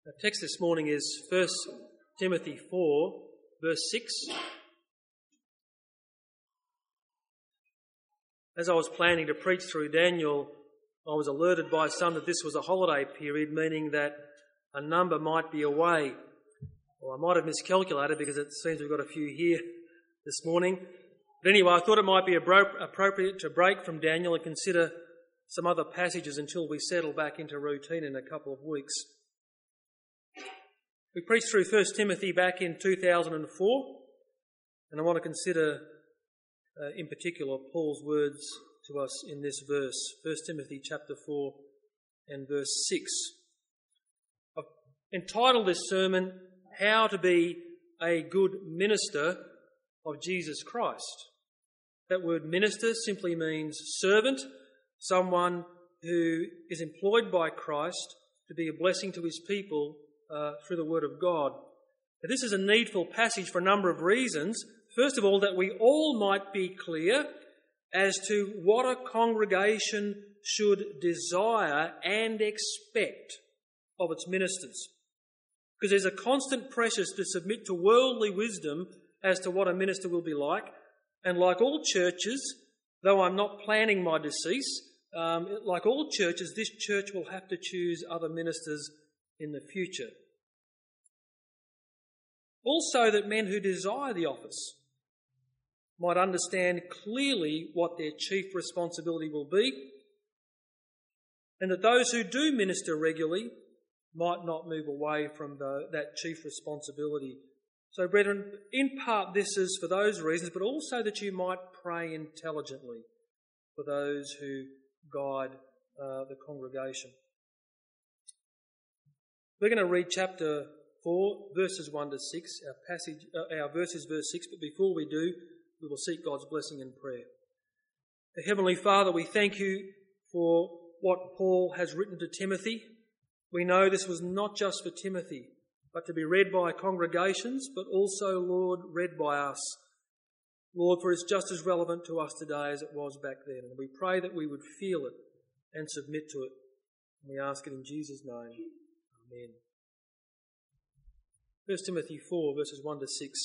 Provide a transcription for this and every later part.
The text this morning is 1 Timothy 4, verse 6. As I was planning to preach through Daniel, I was alerted by some that this was a holiday period, meaning that a number might be away. Well, I might have miscalculated because it seems we've got a few here this morning. But anyway, I thought it might be appropriate to break from Daniel and consider some other passages until we settle back into routine in a couple of weeks. We preached through 1 Timothy back in 2004, and I want to consider in particular Paul's words to us in this verse, 1 Timothy chapter 4 and verse 6. I've entitled this sermon, How to be a Good Minister of Jesus Christ. That word minister simply means servant, someone who is employed by Christ to be a blessing to his people through the Word of God. Now, this is a needful passage for a number of reasons. First of all, that we all might be clear as to what a congregation should desire and expect of its ministers. Because there's a constant pressure to submit to worldly wisdom as to what a minister will be like. And like all churches, though I'm not planning my decease, like all churches, this church will have to choose other ministers in the future. Also, that men who desire the office might understand clearly what their chief responsibility will be, and that those who do minister regularly might not move away from that chief responsibility. So, brethren, in part this is for those reasons, but also that you might pray intelligently for those who guide the congregation. We're going to read chapter 4, verses 1 to 6. Our verse is verse 6, but before we do, we will seek God's blessing in prayer. Heavenly Father, we thank you for what Paul has written to Timothy. We know this was not just for Timothy, but to be read by congregations, but also, Lord, read by us. Lord, for it's just as relevant to us today as it was back then. And we pray that we would feel it and submit to it. And we ask it in Jesus' name. Amen. 1 Timothy 4, verses 1 to 6.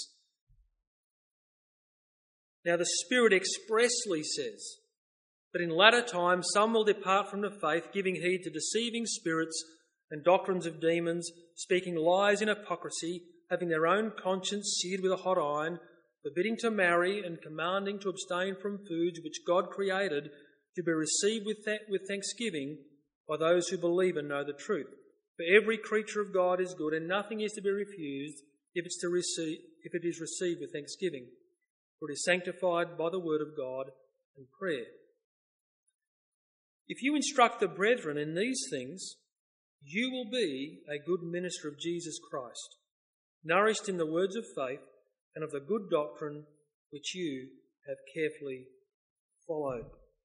Now the Spirit expressly says that in latter times some will depart from the faith, giving heed to deceiving spirits and doctrines of demons, speaking lies in hypocrisy, having their own conscience seared with a hot iron, forbidding to marry and commanding to abstain from foods which God created to be received with thanksgiving by those who believe and know the truth. For every creature of God is good, and nothing is to be refused if it is received with thanksgiving, for it is sanctified by the word of God and prayer. If you instruct the brethren in these things, you will be a good minister of Jesus Christ, nourished in the words of faith and of the good doctrine which you have carefully followed.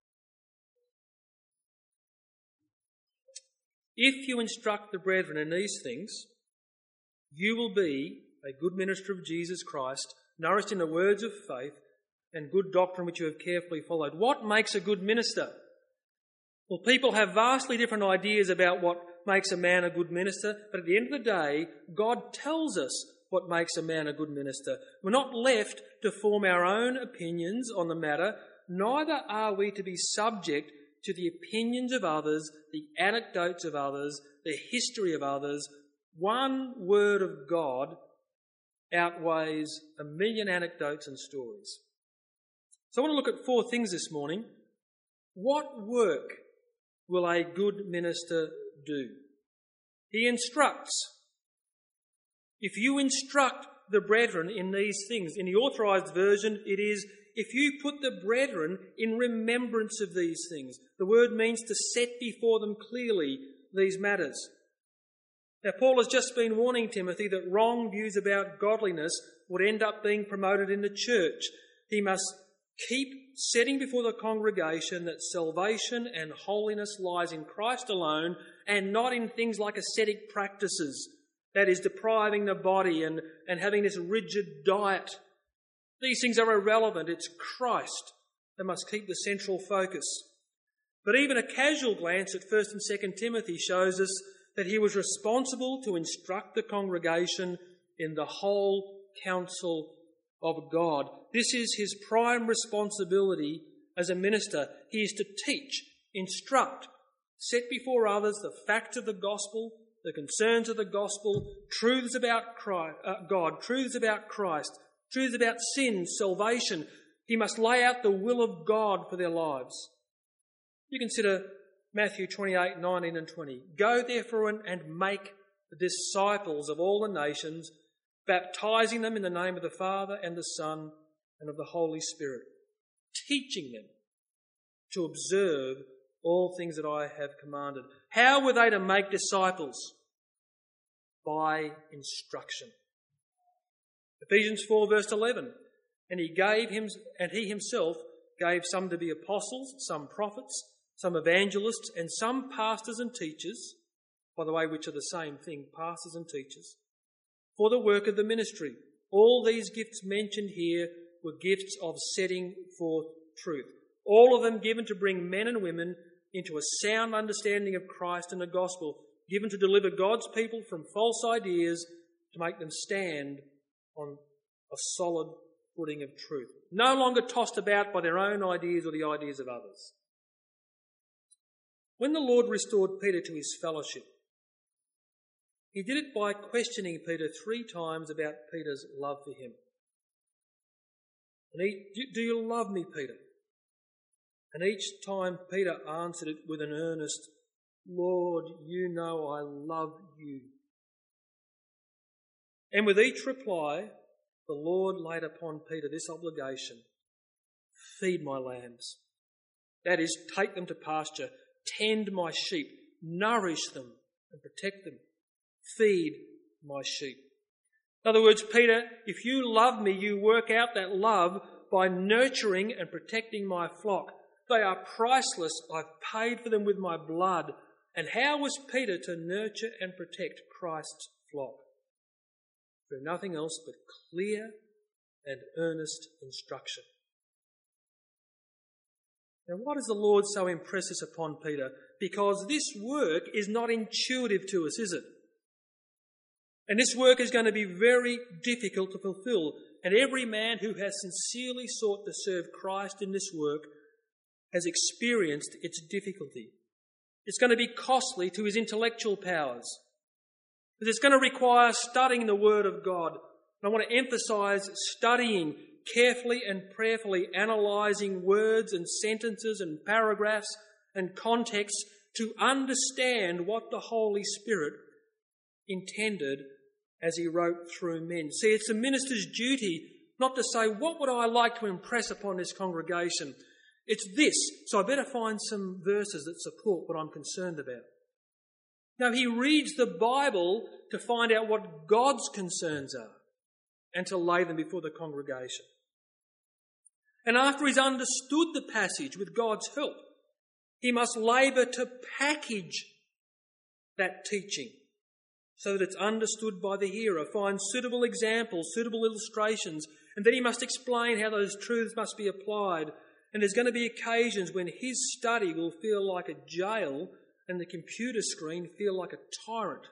If you instruct the brethren in these things, you will be a good minister of Jesus Christ, nourished in the words of faith and good doctrine which you have carefully followed. What makes a good minister? Well, people have vastly different ideas about what makes a man a good minister, but at the end of the day, God tells us what makes a man a good minister. We're not left to form our own opinions on the matter, neither are we to be subject to the opinions of others, the anecdotes of others, the history of others. One word of God outweighs a million anecdotes and stories. So I want to look at 4 things this morning. What work will a good minister do? He instructs. If you instruct the brethren in these things, in the authorised version it is, if you put the brethren in remembrance of these things. The word means to set before them clearly these matters. Now, Paul has just been warning Timothy that wrong views about godliness would end up being promoted in the church. He must keep setting before the congregation that salvation and holiness lies in Christ alone and not in things like ascetic practices, that is, depriving the body and having this rigid diet. These things are irrelevant. It's Christ that must keep the central focus. But even a casual glance at 1 and 2 Timothy shows us that he was responsible to instruct the congregation in the whole counsel of God. This is his prime responsibility as a minister. He is to teach, instruct, set before others the facts of the gospel, the concerns of the gospel, truths about God, truths about Christ, truths about sin, salvation. He must lay out the will of God for their lives. You consider Matthew 28, 19 and 20. Go therefore and make disciples of all the nations, baptizing them in the name of the Father and the Son and of the Holy Spirit, teaching them to observe all things that I have commanded. How were they to make disciples? By instruction. Ephesians 4 verse 11. And he himself gave some to be apostles, some prophets, some evangelists, and some pastors and teachers, by the way, which are the same thing, pastors and teachers, for the work of the ministry. All these gifts mentioned here were gifts of setting forth truth. All of them given to bring men and women into a sound understanding of Christ and the gospel, given to deliver God's people from false ideas, to make them stand on a solid footing of truth, no longer tossed about by their own ideas or the ideas of others. When the Lord restored Peter to his fellowship, he did it by questioning Peter 3 times about Peter's love for him. And do you love me, Peter? And each time Peter answered it with an earnest, Lord, you know I love you. And with each reply, the Lord laid upon Peter this obligation: feed my lambs. That is, take them to pasture, tend my sheep, nourish them and protect them. Feed my sheep. In other words, Peter, if you love me, you work out that love by nurturing and protecting my flock. They are priceless. I've paid for them with my blood. And how was Peter to nurture and protect Christ's flock? Through nothing else but clear and earnest instruction. Now, why does the Lord so impress this upon Peter? Because this work is not intuitive to us, is it? And this work is going to be very difficult to fulfill. And every man who has sincerely sought to serve Christ in this work has experienced its difficulty. It's going to be costly to his intellectual powers. Because it's going to require studying the Word of God. And I want to emphasise studying, carefully and prayerfully analysing words and sentences and paragraphs and contexts to understand what the Holy Spirit intended as he wrote through men. See, it's a minister's duty not to say, what would I like to impress upon this congregation? It's this, so I better find some verses that support what I'm concerned about. No, he reads the Bible to find out what God's concerns are and to lay them before the congregation. And after he's understood the passage with God's help, he must labour to package that teaching so that it's understood by the hearer, find suitable examples, suitable illustrations, and then he must explain how those truths must be applied. And there's going to be occasions when his study will feel like a jail and the computer screen feel like a tyrant.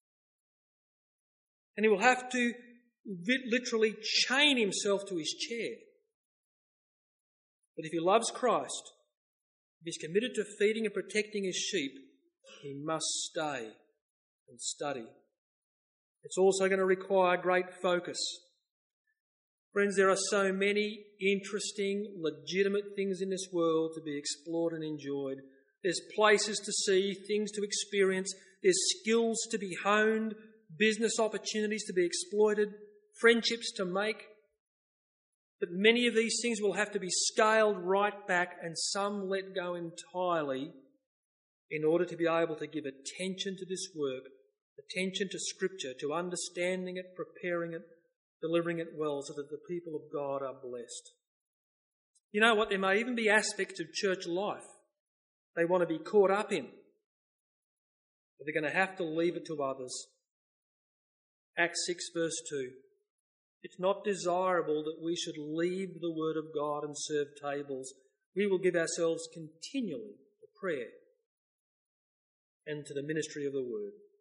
And he will have to literally chain himself to his chair. But if he loves Christ, if he's committed to feeding and protecting his sheep, he must stay and study. It's also going to require great focus. Friends, there are so many interesting, legitimate things in this world to be explored and enjoyed. There's places to see, things to experience. There's skills to be honed, business opportunities to be exploited, friendships to make. But many of these things will have to be scaled right back and some let go entirely in order to be able to give attention to this work, attention to Scripture, to understanding it, preparing it, delivering it well so that the people of God are blessed. You know what? There may even be aspects of church life they want to be caught up in, but they're going to have to leave it to others. Acts 6 verse 2. It's not desirable that we should leave the Word of God and serve tables. We will give ourselves continually to prayer and to the ministry of the Word.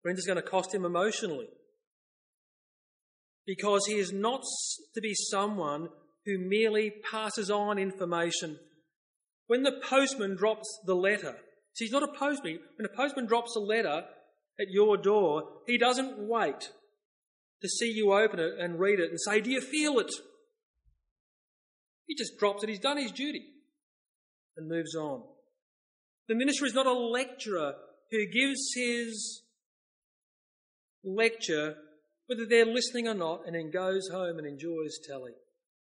Friends, it's going to cost him emotionally. Because he is not to be someone who merely passes on information. When the postman drops the letter, see, he's not a postman. When a postman drops a letter at your door, he doesn't wait to see you open it and read it and say, "Do you feel it?" He just drops it. He's done his duty and moves on. The minister is not a lecturer who gives his lecture whether they're listening or not and then goes home and enjoys telly.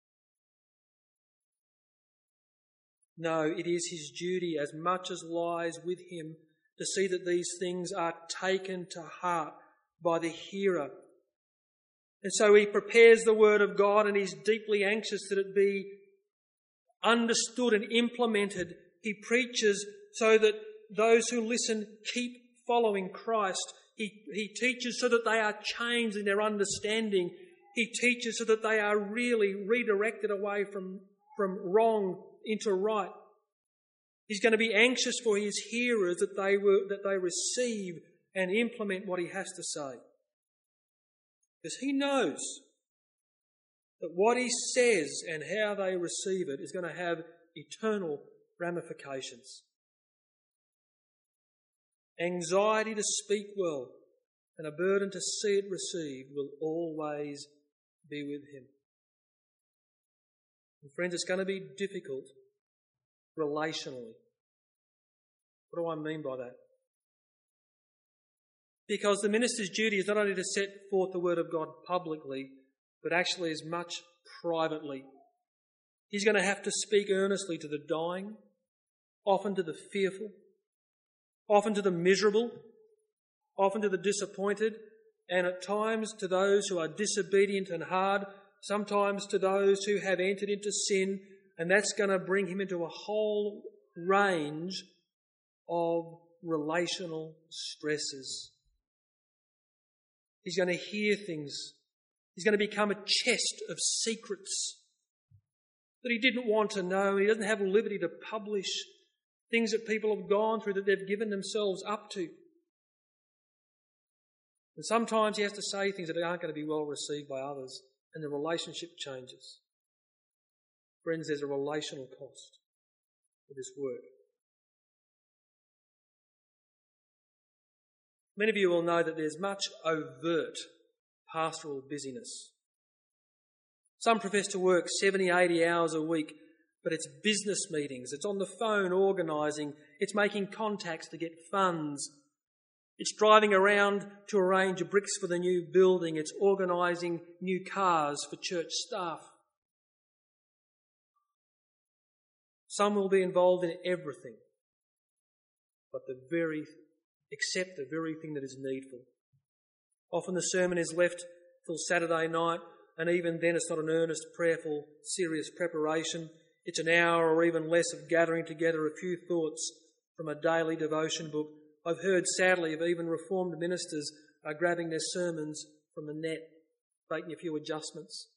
No, it is his duty as much as lies with him to see that these things are taken to heart by the hearer. And so he prepares the word of God and he's deeply anxious that it be understood and implemented. He preaches so that those who listen keep following Christ. He teaches so that they are changed in their understanding. He teaches so that they are really redirected away from wrong into right. He's going to be anxious for his hearers that they receive and implement what he has to say. Because he knows that what he says and how they receive it is going to have eternal ramifications. Anxiety to speak well and a burden to see it received will always be with him. And friends, it's going to be difficult relationally. What do I mean by that? Because the minister's duty is not only to set forth the word of God publicly, but actually as much privately. He's going to have to speak earnestly to the dying, often to the fearful, often to the miserable, often to the disappointed, and at times to those who are disobedient and hard, sometimes to those who have entered into sin, and that's going to bring him into a whole range of relational stresses. He's going to hear things. He's going to become a chest of secrets that he didn't want to know. He doesn't have liberty to publish things that people have gone through that they've given themselves up to. And sometimes he has to say things that aren't going to be well received by others, and the relationship changes. Friends, there's a relational cost for this work. Many of you will know that there's much overt pastoral busyness. Some profess to work 70, 80 hours a week, but it's business meetings, it's on the phone organising, it's making contacts to get funds, it's driving around to arrange bricks for the new building, it's organising new cars for church staff. Some will be involved in everything, except the very thing that is needful. Often the sermon is left till Saturday night, and even then it's not an earnest, prayerful, serious preparation. It's an hour or even less of gathering together a few thoughts from a daily devotion book. I've heard, sadly, of even Reformed ministers are grabbing their sermons from the net, making a few adjustments.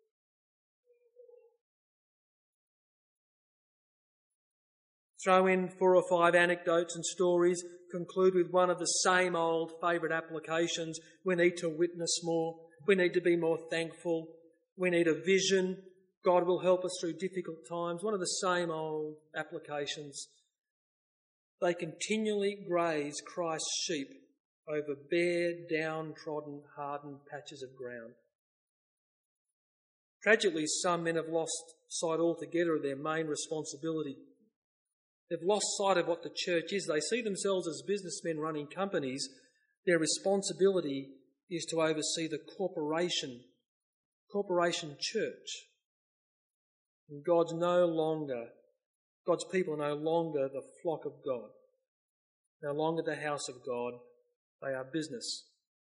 Throw in 4 or 5 anecdotes and stories, conclude with one of the same old favourite applications. We need to witness more. We need to be more thankful. We need a vision. God will help us through difficult times. One of the same old applications. They continually graze Christ's sheep over bare, downtrodden, hardened patches of ground. Tragically, some men have lost sight altogether of their main responsibility. They've lost sight of what the church is. They see themselves as businessmen running companies. Their responsibility is to oversee the corporation church. And God's people are no longer the flock of God, no longer the house of God. They are business.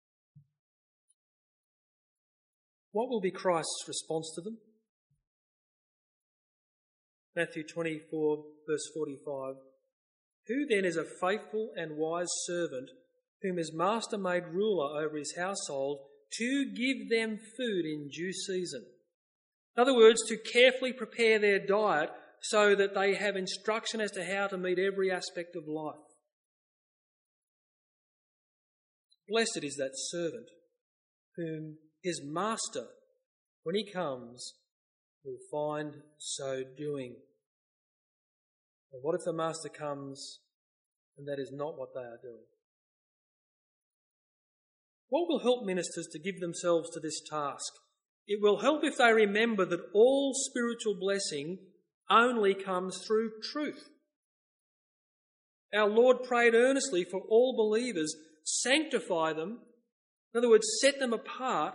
What will be Christ's response to them? Matthew 24, verse 45. Who then is a faithful and wise servant whom his master made ruler over his household to give them food in due season? In other words, to carefully prepare their diet so that they have instruction as to how to meet every aspect of life. Blessed is that servant whom his master, when he comes, will find so doing. But what if the master comes and that is not what they are doing? What will help ministers to give themselves to this task? It will help if they remember that all spiritual blessing only comes through truth. Our Lord prayed earnestly for all believers, sanctify them, in other words, set them apart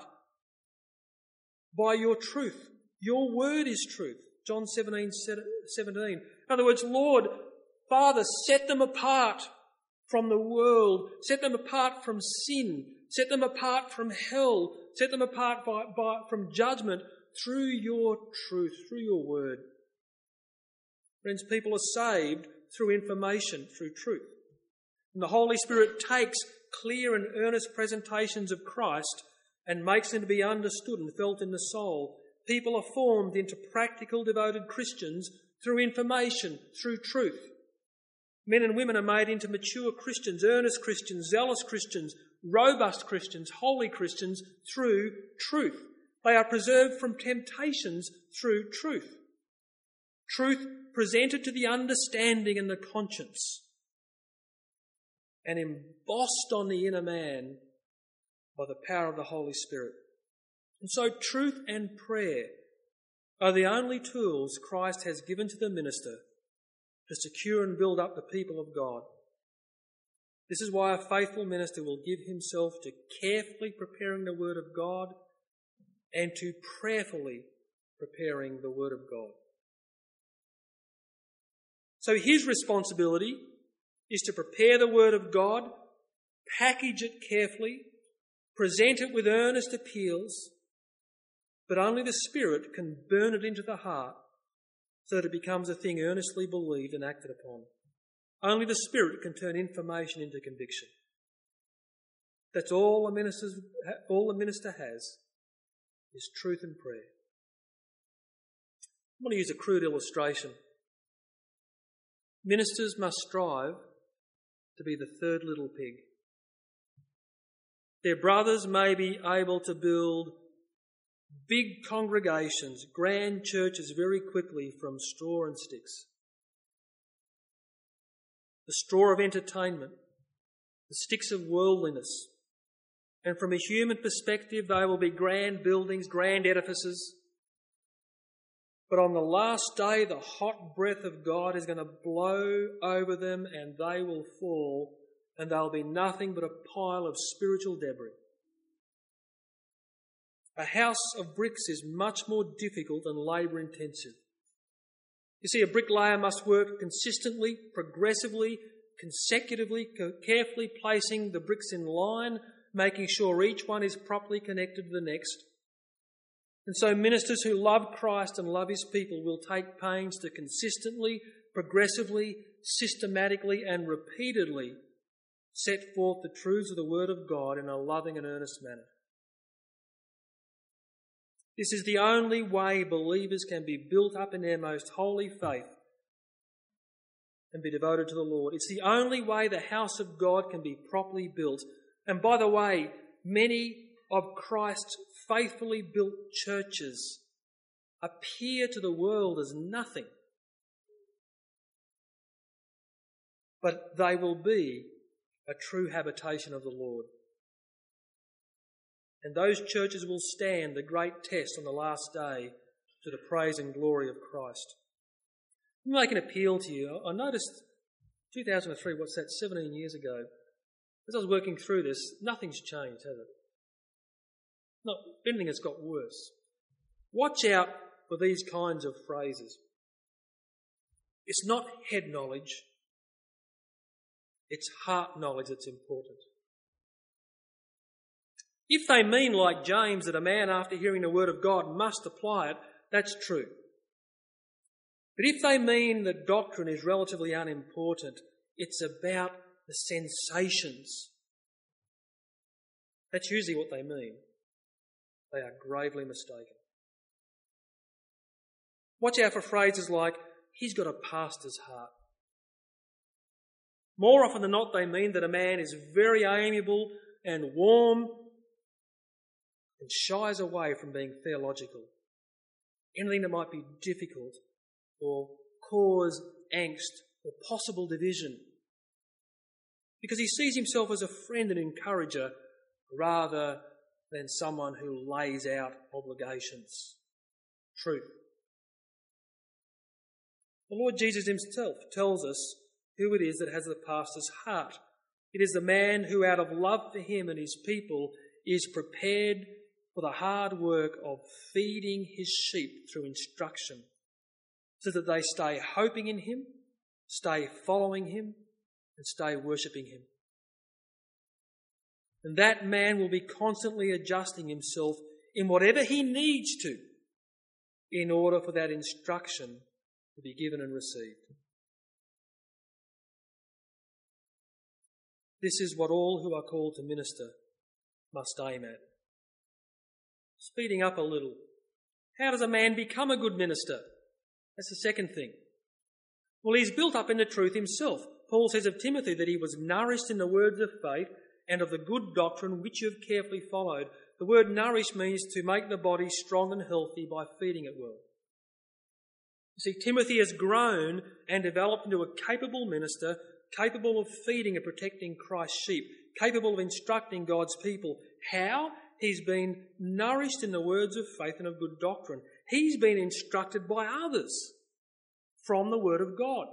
by your truth. Your word is truth. John 17:17. In other words, Lord, Father, set them apart from the world, set them apart from sin, set them apart from hell, set them apart from judgment through your truth, through your word. Friends, people are saved through information, through truth. And the Holy Spirit takes clear and earnest presentations of Christ and makes them to be understood and felt in the soul. People are formed into practical, devoted Christians through information, through truth. Men and women are made into mature Christians, earnest Christians, zealous Christians, robust Christians, holy Christians through truth. They are preserved from temptations through truth. Truth presented to the understanding and the conscience and embossed on the inner man by the power of the Holy Spirit. And so truth and prayer are the only tools Christ has given to the minister to secure and build up the people of God. This is why a faithful minister will give himself to carefully preparing the Word of God and to prayerfully preparing the Word of God. So his responsibility is to prepare the Word of God, package it carefully, present it with earnest appeals, but only the Spirit can burn it into the heart so that it becomes a thing earnestly believed and acted upon. Only the Spirit can turn information into conviction. That's all the minister has is truth and prayer. I want to use a crude illustration. Ministers must strive to be the third little pig. Their brothers may be able to build big congregations, grand churches very quickly from straw and sticks. The straw of entertainment, the sticks of worldliness. And from a human perspective, they will be grand buildings, grand edifices. But on the last day, the hot breath of God is going to blow over them and they will fall and they'll be nothing but a pile of spiritual debris. A house of bricks is much more difficult and labour intensive. You see, a bricklayer must work consistently, progressively, consecutively, carefully placing the bricks in line, making sure each one is properly connected to the next. And so ministers who love Christ and love his people will take pains to consistently, progressively, systematically and repeatedly set forth the truths of the Word of God in a loving and earnest manner. This is the only way believers can be built up in their most holy faith and be devoted to the Lord. It's the only way the house of God can be properly built. And by the way, many of Christ's faithfully built churches appear to the world as nothing. But they will be a true habitation of the Lord. And those churches will stand the great test on the last day to the praise and glory of Christ. Let me make an appeal to you. I noticed 2003, what's that, 17 years ago, as I was working through this, nothing's changed, has it? No, if anything, it's got worse. Watch out for these kinds of phrases. It's not head knowledge, it's heart knowledge that's important. If they mean, like James, that a man after hearing the word of God must apply it, that's true. But if they mean that doctrine is relatively unimportant, it's about the sensations. That's usually what they mean. They are gravely mistaken. Watch out for phrases like, he's got a pastor's heart. More often than not, they mean that a man is very amiable and warm and shies away from being theological. Anything that might be difficult or cause angst or possible division. Because he sees himself as a friend and encourager rather than someone who lays out obligations. Truth. The Lord Jesus himself tells us who it is that has the pastor's heart. It is the man who, out of love for him and his people, is prepared for the hard work of feeding his sheep through instruction, so that they stay hoping in him, stay following him, and stay worshipping him. And that man will be constantly adjusting himself in whatever he needs to in order for that instruction to be given and received. This is what all who are called to minister must aim at. Speeding up a little. How does a man become a good minister? That's the second thing. Well, he's built up in the truth himself. Paul says of Timothy that he was nourished in the words of faith and of the good doctrine which you have carefully followed. The word nourish means to make the body strong and healthy by feeding it well. You see, Timothy has grown and developed into a capable minister, capable of feeding and protecting Christ's sheep, capable of instructing God's people. How? He's been nourished in the words of faith and of good doctrine. He's been instructed by others from the Word of God.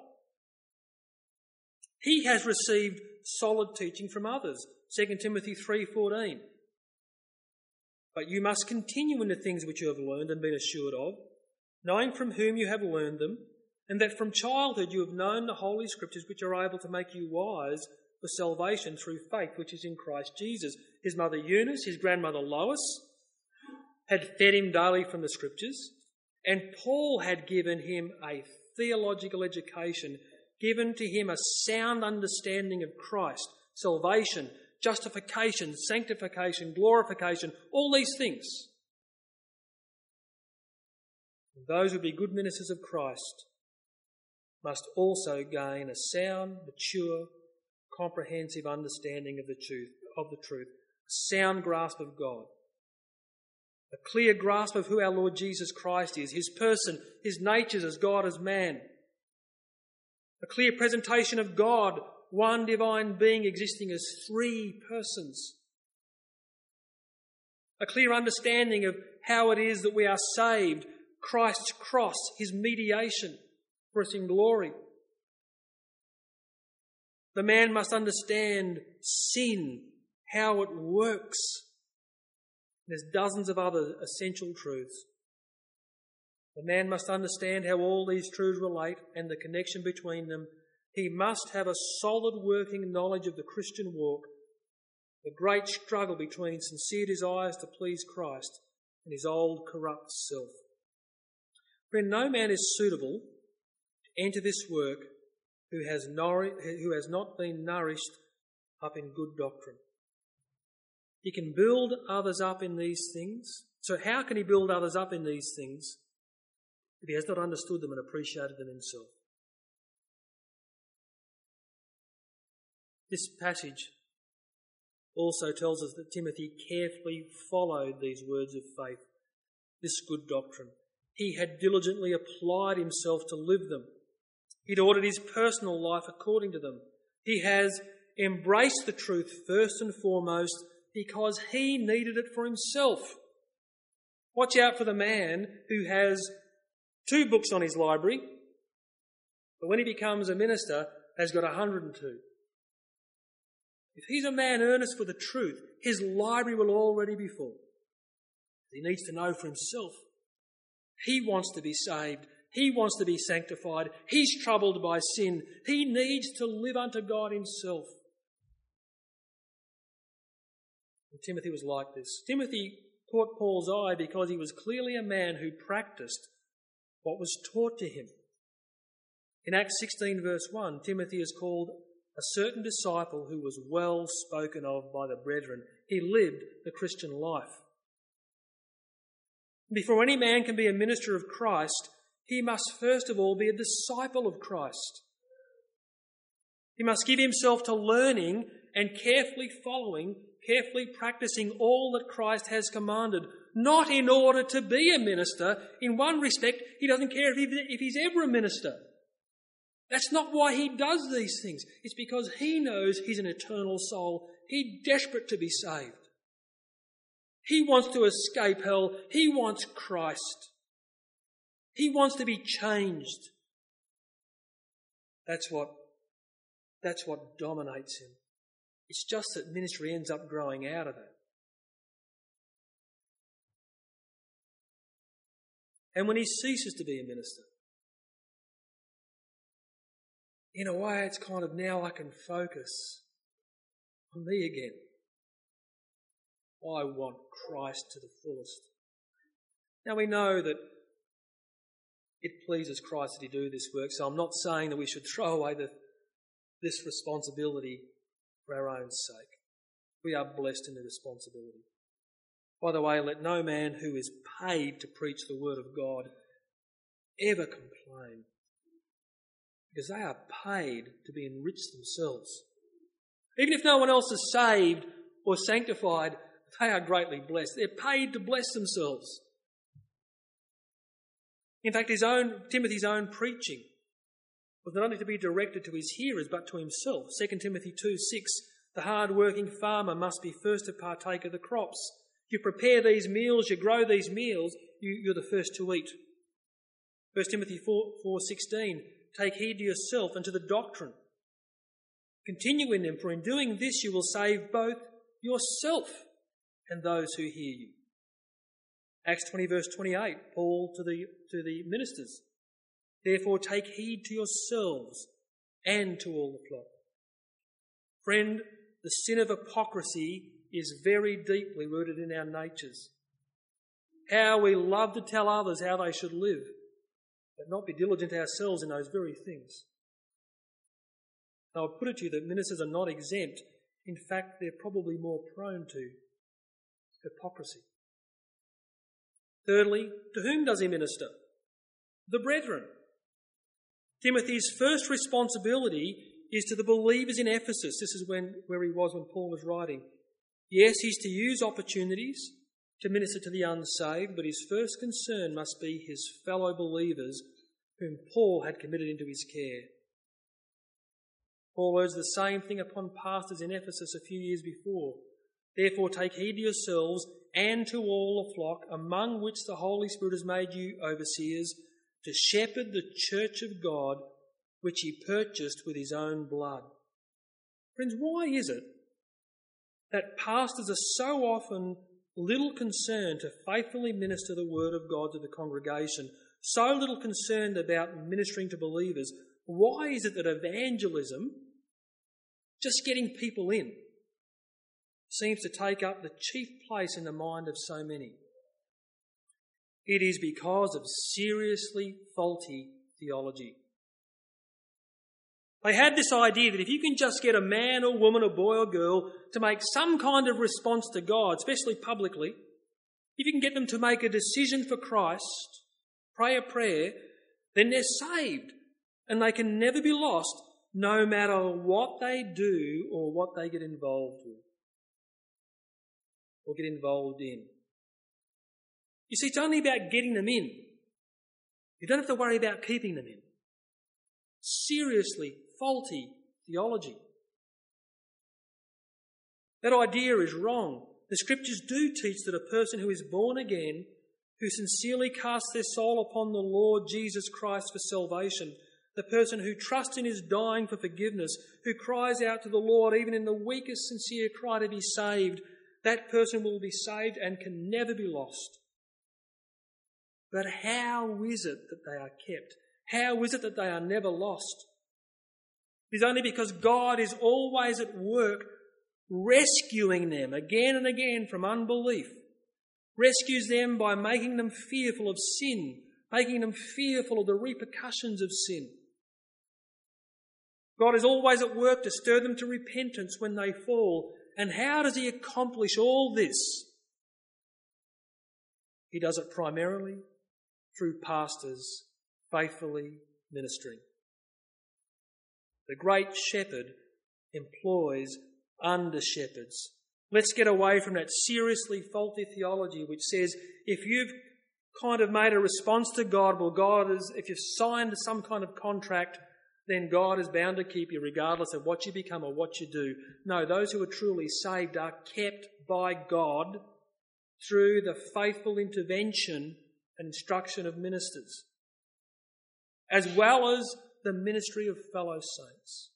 He has received solid teaching from others. 2 Timothy 3:14. But you must continue in the things which you have learned and been assured of, knowing from whom you have learned them, and that from childhood you have known the Holy Scriptures which are able to make you wise for salvation through faith which is in Christ Jesus. His mother Eunice, his grandmother Lois, had fed him daily from the Scriptures, and Paul had given him a theological education, given to him a sound understanding of Christ, salvation, justification, sanctification, glorification, all these things. And those who be good ministers of Christ must also gain a sound, mature, comprehensive understanding of the truth, a sound grasp of God, a clear grasp of who our Lord Jesus Christ is, his person, his natures as God, as man, a clear presentation of God, one divine being existing as three persons, a clear understanding of how it is that we are saved, Christ's cross, his mediation for us in glory. The man must understand sin, how it works. There's dozens of other essential truths. The man must understand how all these truths relate and the connection between them. He must have a solid working knowledge of the Christian walk, the great struggle between sincere desires to please Christ and his old corrupt self. Friend, no man is suitable to enter this work who has not been nourished up in good doctrine. He can build others up in these things. So how can he build others up in these things if he has not understood them and appreciated them himself? This passage also tells us that Timothy carefully followed these words of faith, this good doctrine. He had diligently applied himself to live them. He'd ordered his personal life according to them. He has embraced the truth first and foremost because he needed it for himself. Watch out for the man who has 2 books on his library, but when he becomes a minister, has got 102. If he's a man earnest for the truth, his library will already be full. He needs to know for himself. He wants to be saved. He wants to be sanctified. He's troubled by sin. He needs to live unto God himself. And Timothy was like this. Timothy caught Paul's eye because he was clearly a man who practiced what was taught to him. In Acts 16 verse 1, Timothy is called a certain disciple who was well spoken of by the brethren. He lived the Christian life. Before any man can be a minister of Christ, he must first of all be a disciple of Christ. He must give himself to learning and carefully following carefully practicing all that Christ has commanded, not in order to be a minister. In one respect, he doesn't care if he's ever a minister. That's not why he does these things. It's because he knows he's an eternal soul. He's desperate to be saved. He wants to escape hell. He wants Christ. He wants to be changed. That's what dominates him. It's just that ministry ends up growing out of it. And when he ceases to be a minister, in a way it's kind of, now I can focus on me again. I want Christ to the fullest. Now we know that it pleases Christ that he do this work, so I'm not saying that we should throw away this responsibility for our own sake. We are blessed in the responsibility. By the way, let no man who is paid to preach the word of God ever complain, because they are paid to be enriched themselves. Even if no one else is saved or sanctified, they are greatly blessed. They're paid to bless themselves. In fact, Timothy's own preaching was not only to be directed to his hearers, but to himself. 2 Timothy 2:6, the hard-working farmer must be first to partake of the crops. You prepare these meals, you grow these meals, you're the first to eat. 1 Timothy 4:16, take heed to yourself and to the doctrine. Continue in them, for in doing this you will save both yourself and those who hear you. Acts 20 verse 28, Paul to the ministers, therefore take heed to yourselves and to all the flock. Friend, the sin of hypocrisy is very deeply rooted in our natures. How we love to tell others how they should live, but not be diligent ourselves in those very things. I would put it to you that ministers are not exempt. In fact, they're probably more prone to hypocrisy. Thirdly, to whom does he minister? The brethren. Timothy's first responsibility is to the believers in Ephesus. This is where he was when Paul was writing. Yes, he's to use opportunities to minister to the unsaved, but his first concern must be his fellow believers whom Paul had committed into his care. Paul urged the same thing upon pastors in Ephesus a few years before. Therefore take heed to yourselves and to all the flock, among which the Holy Spirit has made you overseers, to shepherd the church of God, which he purchased with his own blood. Friends, why is it that pastors are so often little concerned to faithfully minister the word of God to the congregation, so little concerned about ministering to believers? Why is it that evangelism, just getting people in, seems to take up the chief place in the mind of so many? It is because of seriously faulty theology. They had this idea that if you can just get a man or woman or boy or girl to make some kind of response to God, especially publicly, if you can get them to make a decision for Christ, pray a prayer, then they're saved and they can never be lost, no matter what they do or what they get involved with or get involved in. You see, it's only about getting them in. You don't have to worry about keeping them in. Seriously faulty theology. That idea is wrong. The Scriptures do teach that a person who is born again, who sincerely casts their soul upon the Lord Jesus Christ for salvation, the person who trusts in his dying for forgiveness, who cries out to the Lord even in the weakest sincere cry to be saved, that person will be saved and can never be lost. But how is it that they are kept? How is it that they are never lost? It is only because God is always at work rescuing them again and again from unbelief. Rescues them by making them fearful of sin, making them fearful of the repercussions of sin. God is always at work to stir them to repentance when they fall. And how does he accomplish all this? He does it primarily through pastors faithfully ministering. The great shepherd employs under-shepherds Let's get away from that seriously faulty theology which says if you've kind of made a response to God, if you've signed some kind of contract, then God is bound to keep you regardless of what you become or what you do. No, those who are truly saved are kept by God through the faithful intervention and instruction of ministers, as well as the ministry of fellow saints.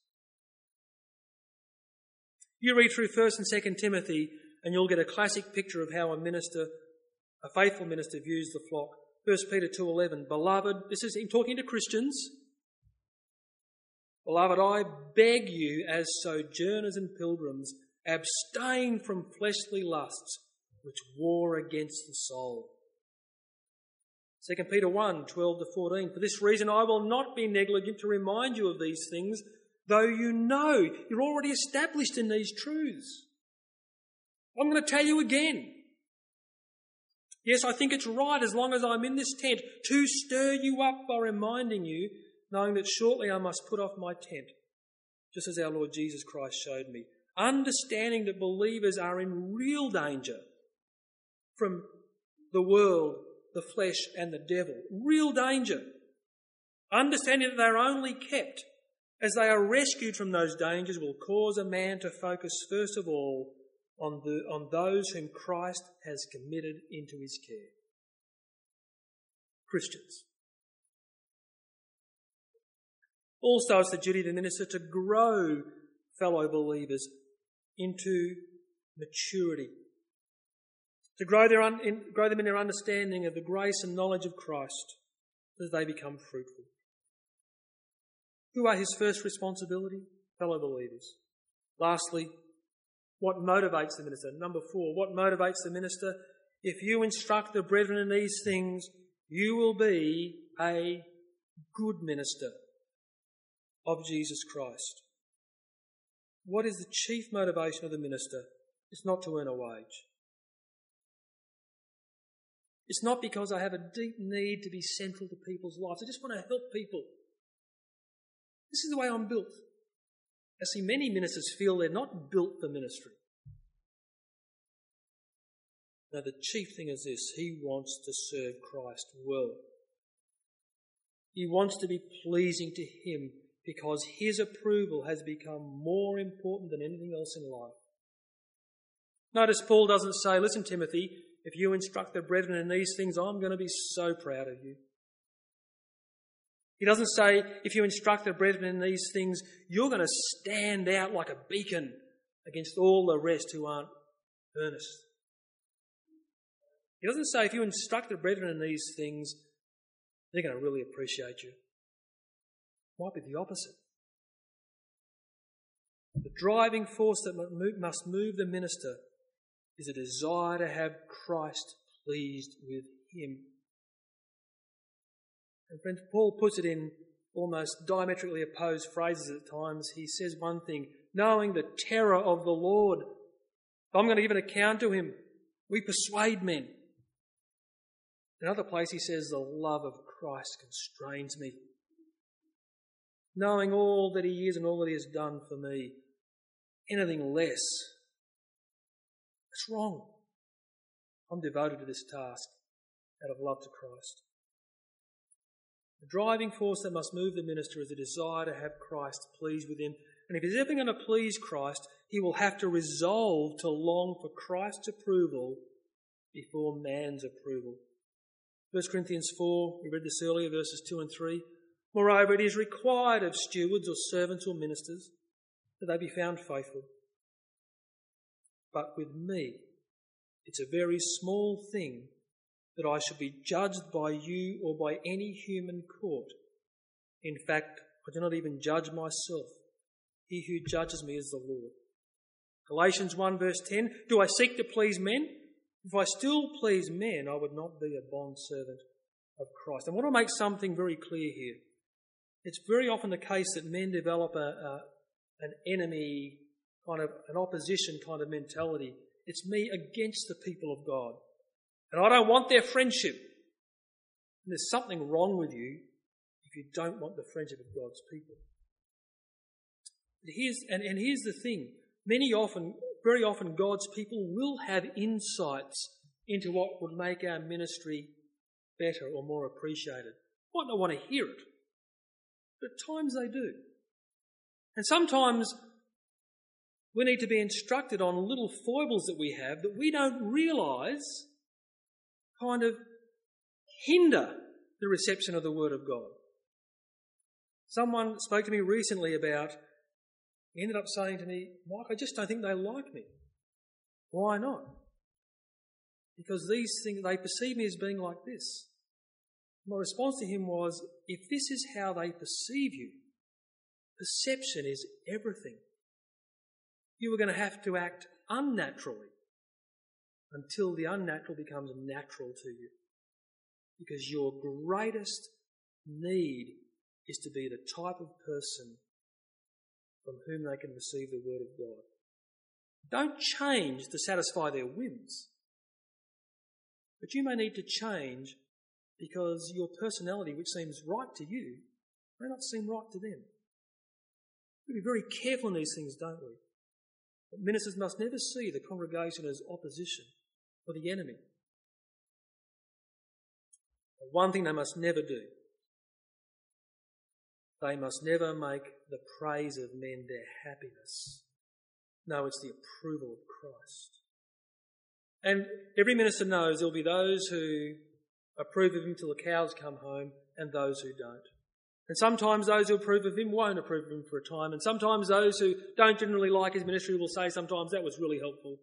You read through 1 and 2 Timothy and you'll get a classic picture of how a faithful minister views the flock. 1 Peter 2:11, Beloved, this is him talking to Christians. Beloved, I beg you as sojourners and pilgrims, abstain from fleshly lusts which war against the soul. 2 Peter 1:12-14, For this reason I will not be negligent to remind you of these things, though you know you're already established in these truths. I'm going to tell you again. Yes, I think it's right as long as I'm in this tent to stir you up by reminding you, knowing that shortly I must put off my tent, just as our Lord Jesus Christ showed me. Understanding that believers are in real danger from the world, the flesh and the devil. Real danger. Understanding that they're only kept as they are rescued from those dangers will cause a man to focus first of all on those whom Christ has committed into his care. Christians. Also, it's the duty of the minister to grow fellow believers into maturity, to grow them in their understanding of the grace and knowledge of Christ as they become fruitful. Who are his first responsibility? Fellow believers. Lastly, what motivates the minister? Number 4, what motivates the minister? If you instruct the brethren in these things, you will be a good minister of Jesus Christ. What is the chief motivation of the minister? It's not to earn a wage. It's not because I have a deep need to be central to people's lives. I just want to help people. This is the way I'm built. I see many ministers feel they're not built for ministry. No, the chief thing is this: he wants to serve Christ well. He wants to be pleasing to him because his approval has become more important than anything else in life. Notice Paul doesn't say, listen, Timothy, if you instruct the brethren in these things, I'm going to be so proud of you. He doesn't say, if you instruct the brethren in these things, you're going to stand out like a beacon against all the rest who aren't earnest. He doesn't say, if you instruct the brethren in these things, they're going to really appreciate you. It might be the opposite. The driving force that must move the minister is a desire to have Christ pleased with him. And friends, Paul puts it in almost diametrically opposed phrases at times. He says one thing, knowing the terror of the Lord. If I'm going to give an account to him, we persuade men. In another place he says, the love of Christ constrains me. Knowing all that he is and all that he has done for me, anything less, it's wrong. I'm devoted to this task out of love to Christ. The driving force that must move the minister is a desire to have Christ pleased with him. And if he's ever going to please Christ, he will have to resolve to long for Christ's approval before man's approval. 1 Corinthians 4, we read this earlier, verses 2 and 3. Moreover, it is required of stewards or servants or ministers that they be found faithful. But with me, it's a very small thing that I should be judged by you or by any human court. In fact, I do not even judge myself. He who judges me is the Lord. Galatians 1 verse 10, do I seek to please men? If I still please men, I would not be a bondservant of Christ. I want to make something very clear here. It's very often the case that men develop an enemy, kind of an opposition kind of mentality. It's me against the people of God. And I don't want their friendship. And there's something wrong with you if you don't want the friendship of God's people. But here's the thing. Many often very often God's people will have insights into what would make our ministry better or more appreciated. Might not want to hear it, but at times they do. And sometimes we need to be instructed on little foibles that we have that we don't realise kind of hinder the reception of the Word of God. Someone spoke to me recently about, he ended up saying to me, Mike, I just don't think they like me. Why not? Because these things, they perceive me as being like this. My response to him was, if this is how they perceive you, perception is everything. You are going to have to act unnaturally until the unnatural becomes natural to you. Because your greatest need is to be the type of person from whom they can receive the Word of God. Don't change to satisfy their whims. But you may need to change because your personality, which seems right to you, may not seem right to them. We be very careful in these things, don't we? But ministers must never see the congregation as opposition or the enemy. But one thing they must never do, they must never make the praise of men their happiness. No, it's the approval of Christ. And every minister knows there'll be those who approve of him till the cows come home and those who don't. And sometimes those who approve of him won't approve of him for a time. And sometimes those who don't generally like his ministry will say sometimes that was really helpful.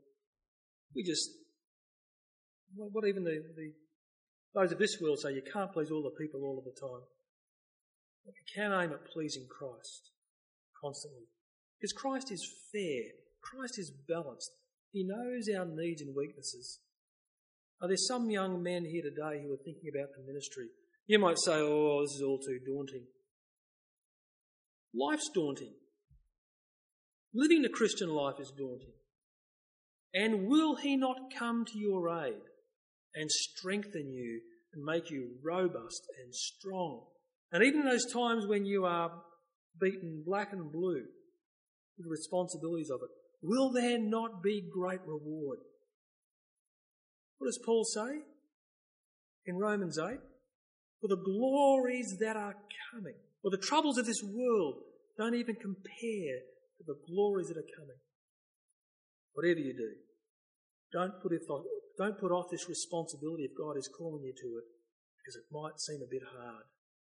What even those of this world say, you can't please all the people all of the time. But you can aim at pleasing Christ constantly. Because Christ is fair. Christ is balanced. He knows our needs and weaknesses. Are there some young men here today who are thinking about the ministry? You might say, oh, this is all too daunting. Life's daunting. Living the Christian life is daunting. And will he not come to your aid and strengthen you and make you robust and strong? And even in those times when you are beaten black and blue with the responsibilities of it, will there not be great reward? What does Paul say in Romans 8? For the glories that are coming, or the troubles of this world, don't even compare to the glories that are coming. Whatever you do, don't put off this responsibility if God is calling you to it, because it might seem a bit hard.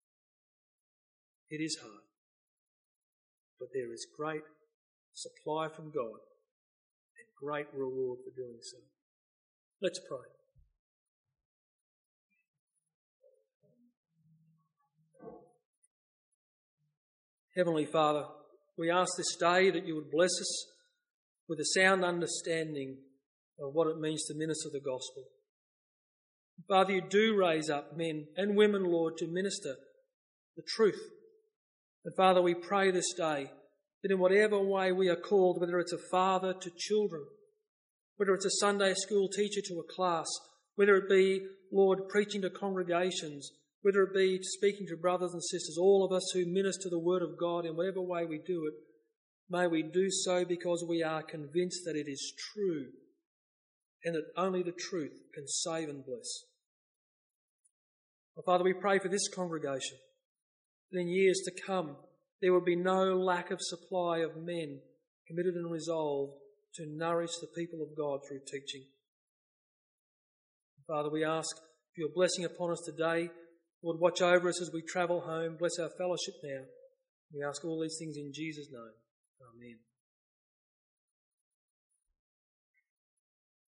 It is hard. But there is great supply from God and great reward for doing so. Let's pray. Heavenly Father, we ask this day that you would bless us with a sound understanding of what it means to minister the gospel. Father, you do raise up men and women, Lord, to minister the truth. And Father, we pray this day that in whatever way we are called, whether it's a father to children, whether it's a Sunday school teacher to a class, whether it be, Lord, preaching to congregations, whether it be speaking to brothers and sisters, all of us who minister the Word of God in whatever way we do it, may we do so because we are convinced that it is true and that only the truth can save and bless. Well, Father, we pray for this congregation that in years to come there will be no lack of supply of men committed and resolved to nourish the people of God through teaching. Father, we ask for your blessing upon us today. Lord, watch over us as we travel home. Bless our fellowship now. We ask all these things in Jesus' name. Amen.